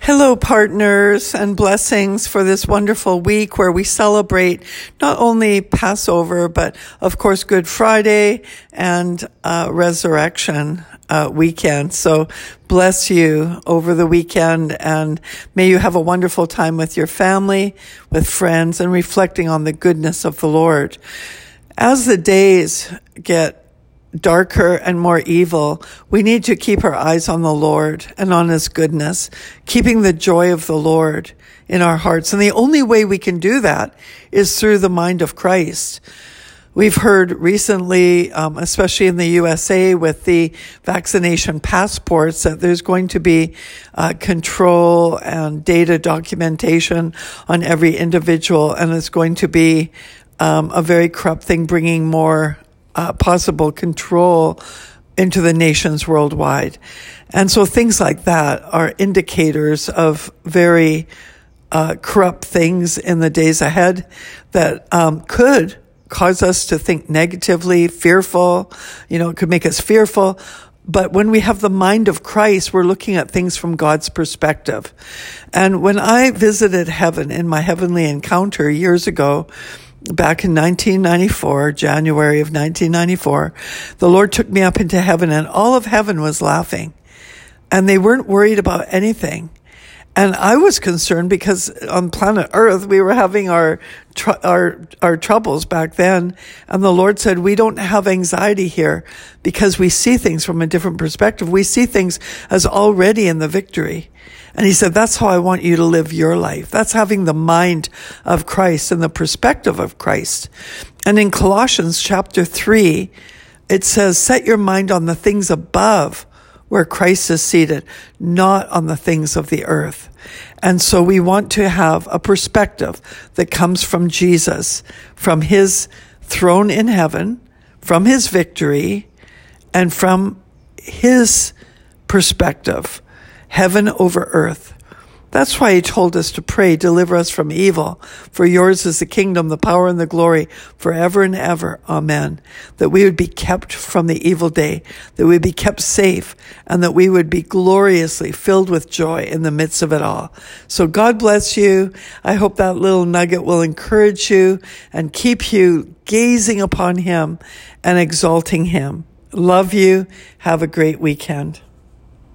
Hello, partners, and blessings for this wonderful week where we celebrate not only Passover, but of course Good Friday and Resurrection weekend. So bless you over the weekend, and may you have a wonderful time with your family, with friends, and reflecting on the goodness of the Lord. As the days get darker and more evil, we need to keep our eyes on the Lord and on His goodness, keeping the joy of the Lord in our hearts. And the only way we can do that is through the mind of Christ. We've heard recently, especially in the USA with the vaccination passports, that there's going to be control and data documentation on every individual, and it's going to be a very corrupt thing, bringing more possible control into the nations worldwide. And so things like that are indicators of very corrupt things in the days ahead that could cause us to think negatively, fearful. It could make us fearful. But when we have the mind of Christ, we're looking at things from God's perspective. And when I visited heaven in my heavenly encounter years ago, back in 1994, January of 1994, the Lord took me up into heaven, and all of heaven was laughing. And they weren't worried about anything. And I was concerned because on planet Earth, we were having our troubles back then. And the Lord said, we don't have anxiety here because we see things from a different perspective. We see things as already in the victory. And He said, that's how I want you to live your life. That's having the mind of Christ and the perspective of Christ. And in Colossians chapter 3, it says, set your mind on the things above where Christ is seated, not on the things of the earth. And so we want to have a perspective that comes from Jesus, from His throne in heaven, from His victory, and from His perspective, heaven over earth. That's why He told us to pray, deliver us from evil, for yours is the kingdom, the power, and the glory forever and ever. Amen. That we would be kept from the evil day, that we would be kept safe, and that we would be gloriously filled with joy in the midst of it all. So God bless you. I hope that little nugget will encourage you and keep you gazing upon Him and exalting Him. Love you. Have a great weekend.